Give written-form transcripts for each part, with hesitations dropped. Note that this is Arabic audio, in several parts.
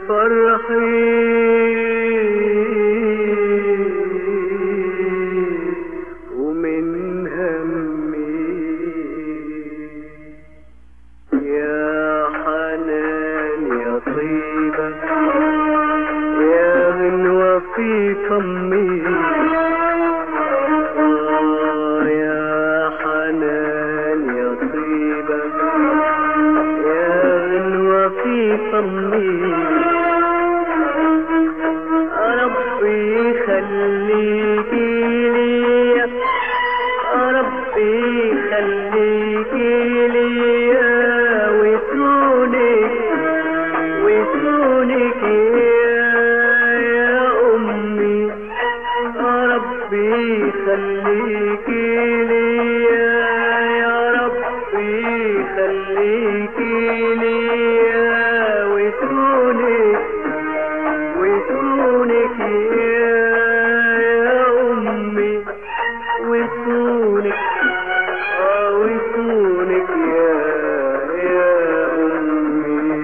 فرحي ومن همي يا حنان يا طيبة يا غنوة في فمي يا حنان يا طيبة يا غنوة في فمي ربي خليكي ليا ربي خليكي ليا وسونك يا أمي ربي خليكي ليا يا ربي خليكي ليا وسونك يا أمي وسونك وسونك يا أمي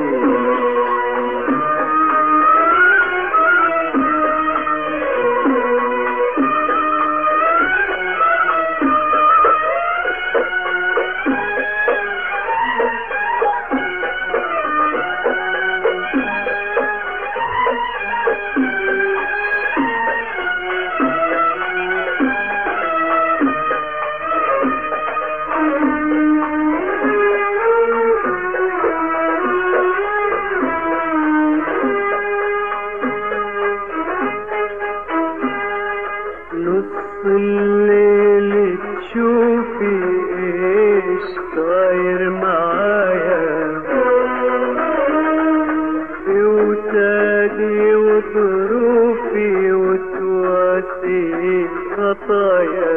نص الليل تشوفي ايش صاير معايا في وسادي وظروفي وتواسي خطايا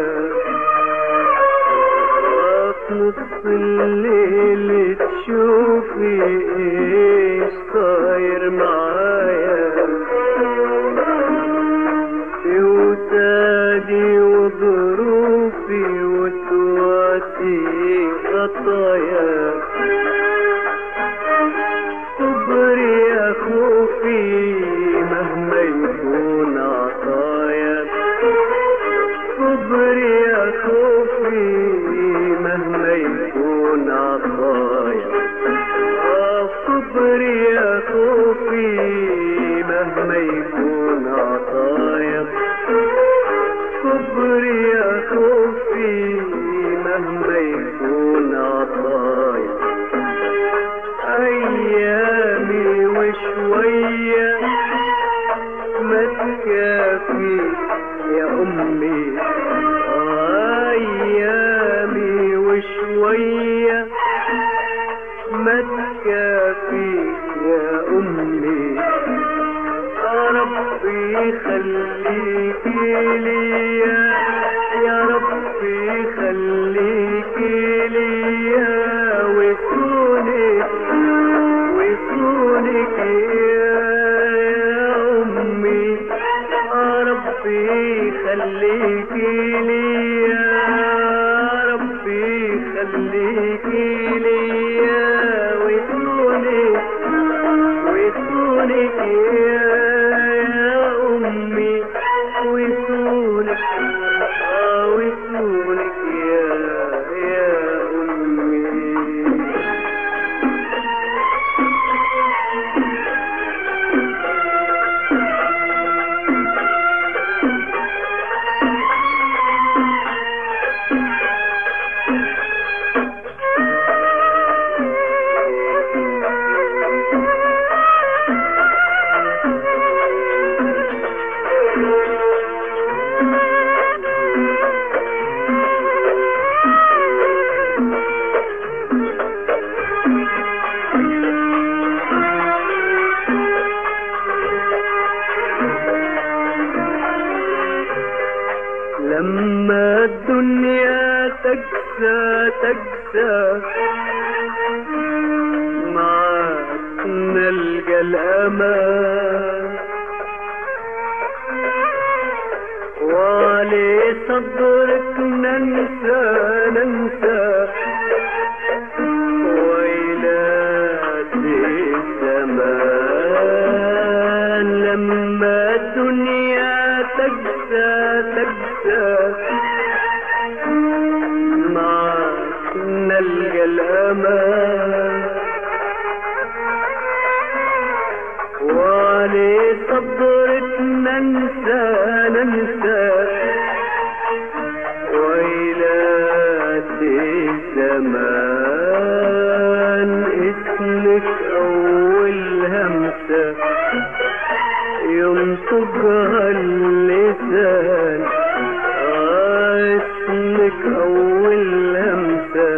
في نص الليل تشوفي ايش صاير معايا في وسادي وظروفي وتواسي خطايا صبري يا خوفي مهما يكون عطايا صبري يا خوفي مهما يكون عطايا صبري يا خوفي مهما يكون عطايا صبري يا خوفي مهما يكون عطايا أيامي وشوية ما تكافي يا أمي أيامي وشوية ما تكافي يا أمي ربي خليكي ليا يا ربي خليكي ليا وسونك يا أمي ربي خليكي ليا ربي خليكي ليا وسونك يا أمي وسونك يا أمي لما الدنيا تقسى معاك نلقى الأمان وعلي صدرك ننسى ويلاتي الزمان تنسى معك نلقى الأمان وعلي صبرك ننسى ويلات الزمان اسمك أول همسة ينطقها اللسان اسمك أول همسة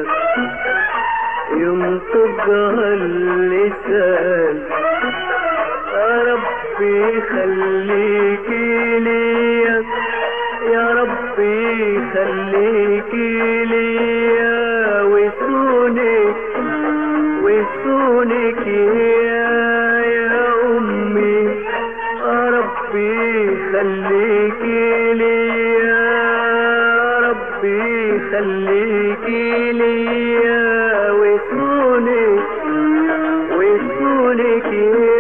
ينطقها اللسان يا ربي خليكي ليا يا ربي خليكي ليا وسونك يا أمي يا ربي خليكي ليا يا ربي خليكي ليا وسونك